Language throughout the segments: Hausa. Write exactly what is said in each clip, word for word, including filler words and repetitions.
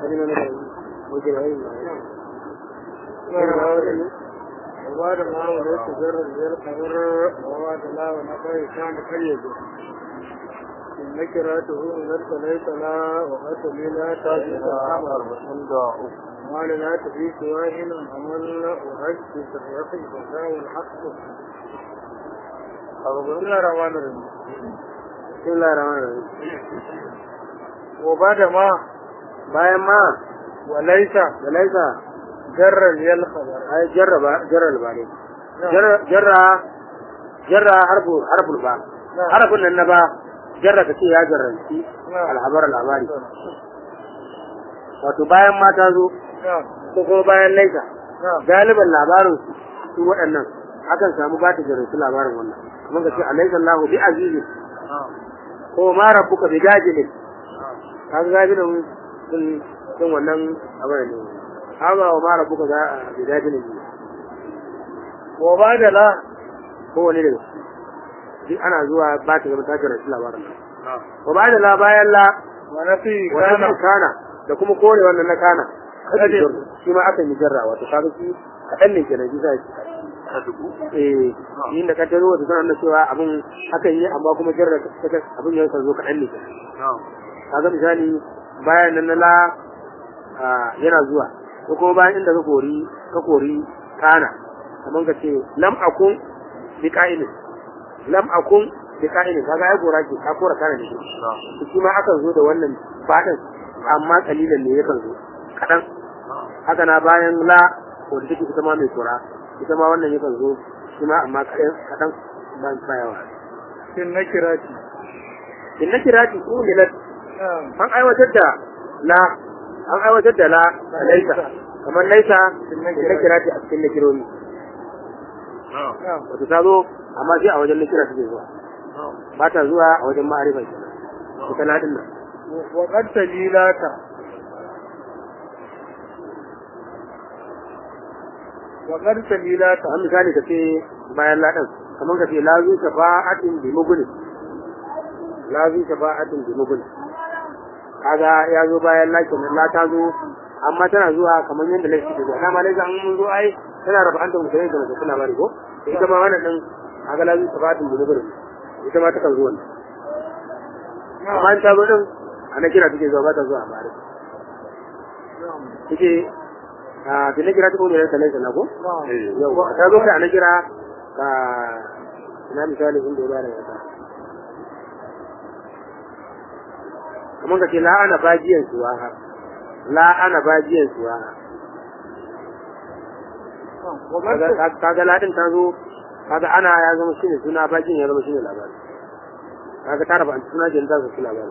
وبعد ما وليت جر القبر وبعد لا ونقل كان قريب نكراته ذلك ليس لا وقت لا تاجد وقال لا تفي سواهن عمل وحج في الرقي فساء والحق بسم الله الرحمن الرحيم بسم الله الرحمن الرحيم وبعد ما bayan ma walaisa walaisa jarra yal khabar ay jarra ba jarra ba ne jarra jarra jarra harfu harfu ba harfun nan ba jarra kace ya jarranci alhabar labari wato bayan ma ta zo ko kuma bayan laisa galiban labarin su waɗannan akan samu ba ta jarranci labarin wannan kuma kace alaysa Allahu bi aziz ko ma rabbuka bi gajil kaga gajilin sun sun wannan abin ne haba wa mara buka za a bidaji ne ko ba da la ko wani daga duk ana zuwa ba ta zama takar rasu labarin ko ba da la bayan la wani fi kana da kuma kore wannan na kana shi ma aka yi jarra wato kaga shi kaɗan ne kenan shi sai eh inda ka taro wata sanar da cewa abin hakan yi amma kuma jarra abin ya zo kaɗan ne kenan kaga misali bayan nan la yana zuwa ko kuma bayan inda ka kori ka kori kana kaman ka ce lam akun bi qa'il lam akun bi qa'il kaga ai gora ki ka kora kana ne shi ma akan zo da wannan fadin amma kalilan ne yakan zo kadan haka na bayan la ko da take ita ma mai kora ita ma wannan yakan zo shi ma amma kadan kadan ban tsayawa kin nakirati kin nakirati ko ne an aiwatar da la an aiwatar da la laisa kamar laisa da kira ta a cikin nakironi wato ta zo amma sai a wajen nakira take zuwa ba ta zuwa a wajen ma'arifa kenan ita na din nan wa qad talilata wa qad talilata an misali kace bayan la din kamar kace la zu shafa'atin bi mugul la zu shafa'atin bi mugul kaga ya zo bayan lakin la ta zo amma tana zuwa kamar yanda lafi ta zo dama lafi an mun zo ai tana rafa anta mutane da kuma labari ko ita ma wannan din kaga la zu shafa'atin bi mugul ita ma ta kan zo wannan amma ta zo din ana kira take zuwa ba ta zuwa bare take a da kira ta ko ne ta lafi na ko yau ta zo kai ana kira ka ina misali inda ya bare ta kamar ka ce la ana bajiyan suwa ha la ana bajiyan suwa ha kaga ladin ta zo kaga ana ya zama shine suna bajiyan ya zama shine labari kaga ta raba suna jin da su labari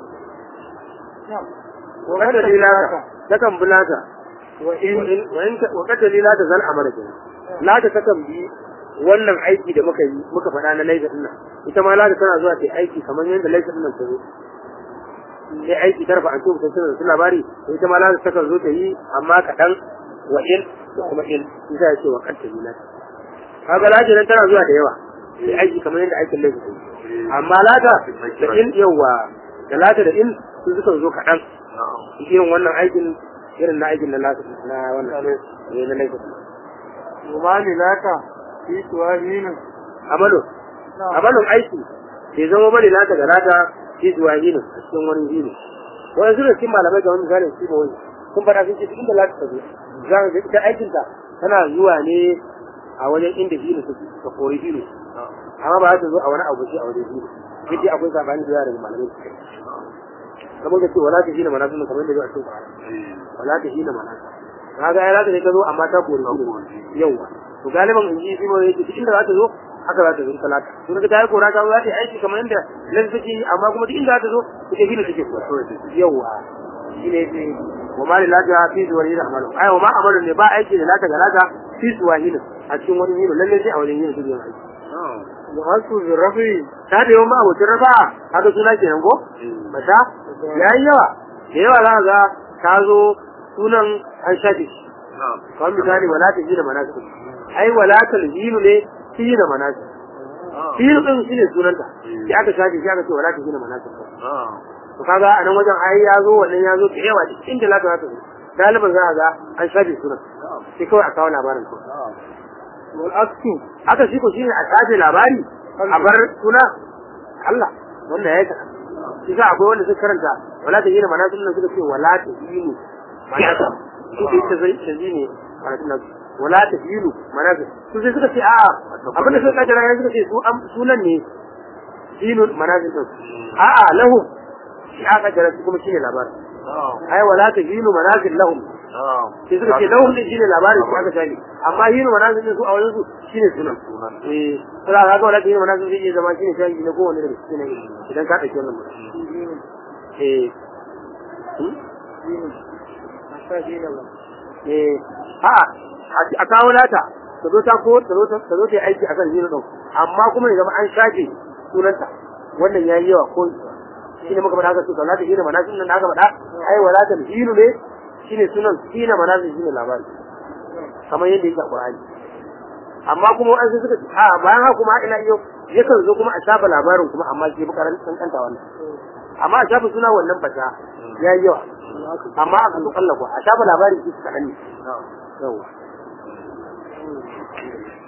wa kada lilata takan bulata wa in wa in wa kada lilata zal amara kenan lata takan bi wannan aiki da muka yi muka faɗa na laifin din nan ita ma lata tana zuwa ta aiki kamar yadda laifin din nan ta zo sai aiki tarfa an tuba sai da labari ita ma lazu takan zo ta yi amma kadan wa in da kuma in sai ya ce wa kanta bila kaga laji nan tana zuwa da yawa sai aiki kamar yadda aikin laifi take amma lata da in yawa da lata da in su suka zo kadan irin wannan aikin irin na aikin na lata na wannan ne na laifi kuma ni lata fi tuwahinin amalu amalun aiki sai zama bane lata ga lata shi zuwa yini a cikin wani yini wani zuwa cikin malamai ga wani misalin shi ba wani kun fara sun ce cikin da lati ta zo za ka ga ita aikinta tana zuwa ne a wajen inda yini take ta kori yini amma ba za ta zo a wani abu shi a wajen yini yadda akwai sabani da daga malamai su kai kamar da ce wala ta hina mana sun kamar da zuwa cikin Qur'ani wala ta hina mana kaga ya za ta zo amma ta kori yini yawa to galiban in ji shi ba yake cikin da za ta zo haka za ta zo talata to daga ta yi kora ta za ta yi aiki kamar yadda nan take amma kuma duk inda za ta zo take gina take kora yawa shine sai wa ma la ta fi zuwa yin amalu ai wa ma amalu ne ba aiki da lata ga lata fi zuwa yin a cikin wani yin lalle sai a wajen yin take aiki wa hasu bi rafi ta da yawan abu rafa haka suna kenan ko mata yayi yawa da yawa za ga ta zo sunan an shafe shi kamar misali wala ta ji da manasik ai wala ta jilu ne shi da manasik shi din shi ne sunanta sai aka shafe shi aka ce wala ta ji da manasik to kaga anan wajen ai ya zo wannan ya zo da yawa cikin da lata ta zo galiban za a ga an shafe sunan sai kawai a kawo labarin ko wal aksu haka shi ko shine a shafe labari a bar suna Allah wannan ya yi shi sa akwai wanda suka karanta wala ta yina manazil nan suka ce wala ta yinu manazil su da ita zai canji ne manazil nan wala ta yinu manazil su sai suka ce a abin da suka kaddara ya suka ce su sunan ne yinu manazil din a a lahu shi aka kaddara su kuma shine labarin ai wala ta yinu manazil lahum sai suka ce lahum din shine labarin su aka sani amma yinu manazil din su a wajen su shine sunan eh sai ga wala ta yinu manazil din zama shine shi ne kowanne da shi ne idan ka dauke wannan eh eh a a kawo nata ta zo ta ko ta zo ta zo ta aiki akan zino din amma kuma ya zama an shafe sunanta wannan yayi yawa ko shine muka faɗa haka to Allah ta hina manazin nan aka faɗa ai wala ta hinu ne shine sunan hina manazin shine labari kamar yadda yake a Qur'ani amma kuma an sai suka a bayan haka kuma ila yau yakan zo kuma a shafa labarin kuma amma shi bukaran kankanta wannan amma a shafa suna wannan fata yayi yawa amma aka so kallako a shafa labarin shi kadan ne yawa